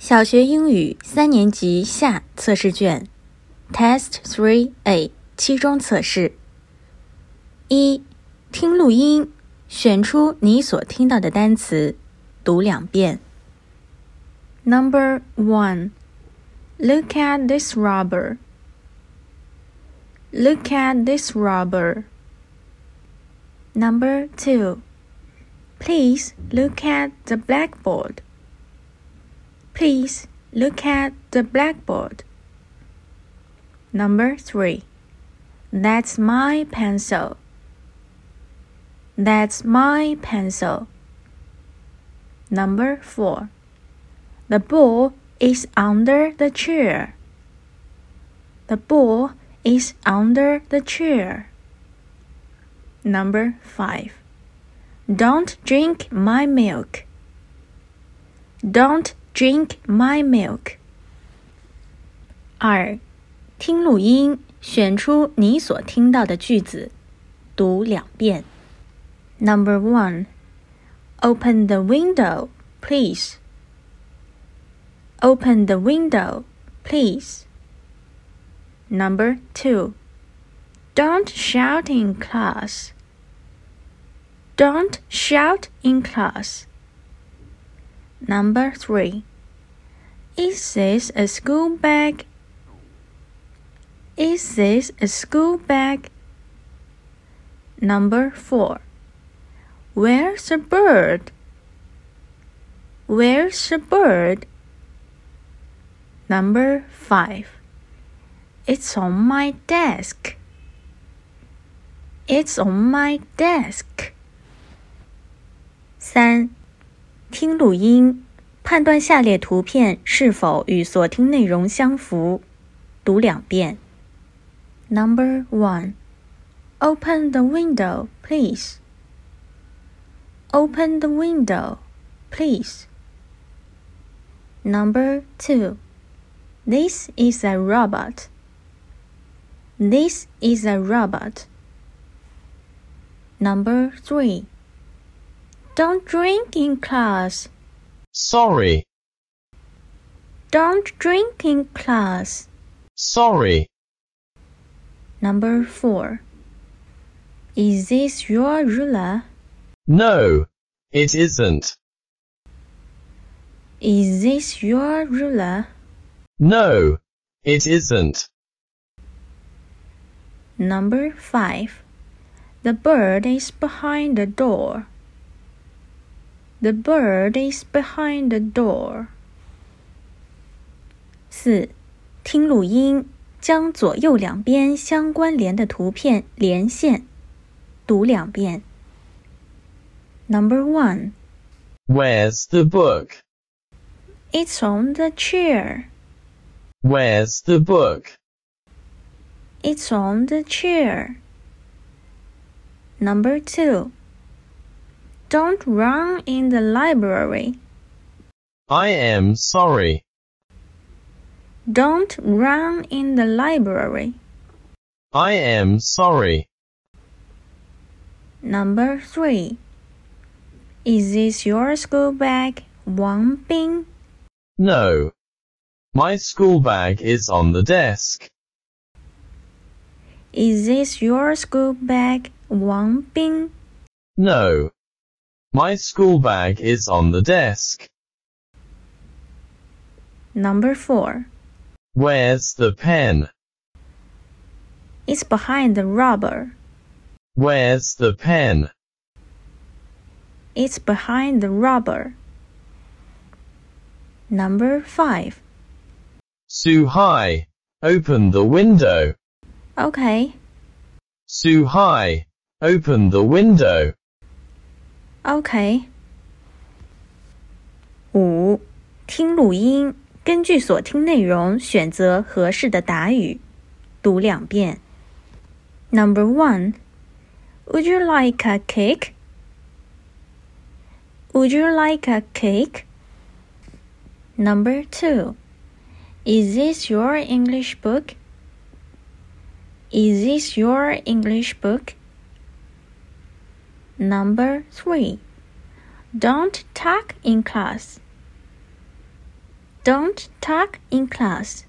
小学英语3年级下测试卷 Test 3A 期中测试。1. 听录音，选出你所听到的单词，读2遍。Number 1. Look at this rubber. Look at this rubber. Number 2. Please look at the blackboard.Please look at the blackboard. Number 3. That's my pencil. That's my pencil. Number 4. The ball is under the chair. The ball is under the chair. Number 5. Don't drink my milk.Don't drink my milk. 2. 听录音，选出你所听到的句子，读2遍。Number 1. Open the window, please. Open the window, please. Number 2. Don't shout in class. Don't shout in class.Number 3. Is this a school bag? Is this a school bag? Number 4. Where's a bird? Where's a bird? Number 5. It's on my desk. It's on my desk. 3. 听录音，判断下列图片是否与所听内容相符，读2遍。Number 1. Open the window, please. Open the window, please. Number 2. This is a robot. This is a robot. Number 3. Don't drink in class. Sorry. Don't drink in class. Sorry. Number 4. Is this your ruler? No, it isn't. Is this your ruler? No, it isn't. Number 5. The bird is behind the door. The bird is behind the door. 4. 听录音，将左右两边相关联的图片连线，读2遍。Number 1. Where's the book? It's on the chair. Where's the book? It's on the chair. Number 2. Don't run in the library. I am sorry. Don't run in the library. I am sorry. Number 3. Is this your school bag, Wang Bing? No. My school bag is on the desk. Is this your school bag, Wang Bing? No. My school bag is on the desk. Number 4. Where's the pen? It's behind the rubber. Where's the pen? It's behind the rubber. Number 5. Suhai, open the window. Okay. Suhai, open the window. Okay. 5. 听录音，根据所听内容选择合适的答语，读2遍。Number 1. Would you like a cake? Would you like a cake? Number 2. Is this your English book? Is this your English book? Number 3. Don't talk in class. Don't talk in class.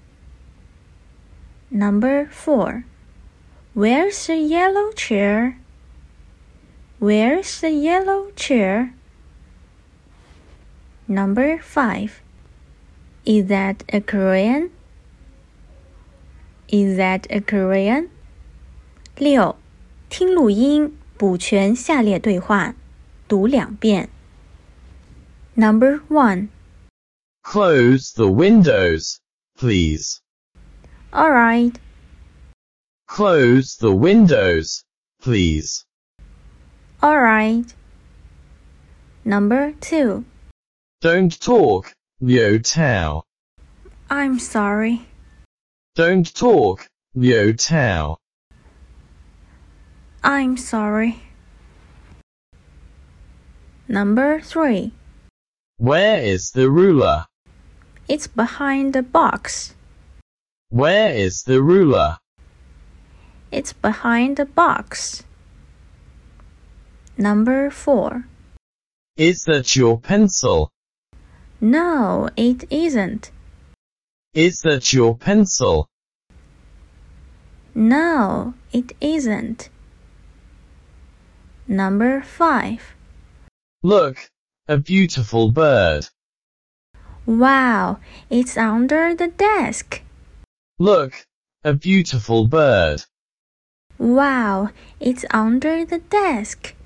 Number 4. Where's the yellow chair? Where's the yellow chair? Number 5. Is that a crayon? Is that a crayon? 6. 听录音，补全下列对话，读2遍。Number 1. Close the windows, please. All right. Close the windows, please. All right. Number 2. Don't talk, Liu Tao. I'm sorry. Don't talk, Liu Tao. I'm sorry. Number 3. Where is the ruler? It's behind the box. Where is the ruler? It's behind the box. Number 4. Is that your pencil? No, it isn't. Is that your pencil? No, it isn't. Number 5. Look, a beautiful bird. Wow, it's under the desk. Look, a beautiful bird. Wow, it's under the desk.